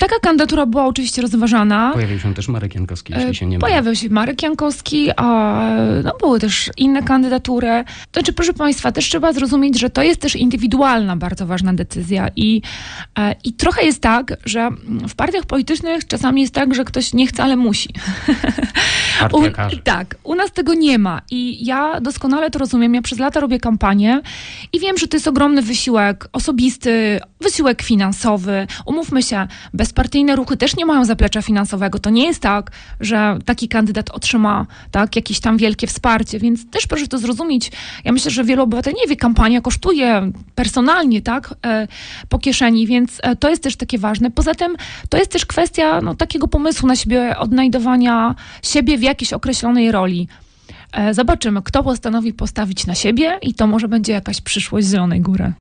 Taka kandydatura była oczywiście rozważana. Pojawił się też Marek Jankowski, jeśli się nie mylę. Pojawił się Marek Jankowski, były też inne kandydatury. To znaczy, proszę Państwa, też trzeba zrozumieć, że to jest też indywidualna, bardzo ważna decyzja i trochę jest tak, że w partiach politycznych czasami jest tak, że ktoś nie chce, ale musi. Partia każe. Tak, u nas tego nie ma i ja doskonale to rozumiem. Ja przez lata robię kampanię i wiem, że to jest ogromny wysiłek osobisty, wysiłek finansowy. Umówmy się, bezpartyjne ruchy też nie mają zaplecza finansowego. To nie jest tak, że taki kandydat otrzyma jakieś tam wielkie wsparcie, więc też proszę to zrozumieć. Ja myślę, że wielu obywateli nie wie, kampania kosztuje personalnie, po kieszeni, więc to jest też takie ważne. Poza tym to jest też kwestia takiego pomysłu na siebie, odnajdowania siebie w jakiejś określonej roli. Zobaczymy, kto postanowi postawić na siebie i to może będzie jakaś przyszłość Zielonej Góry.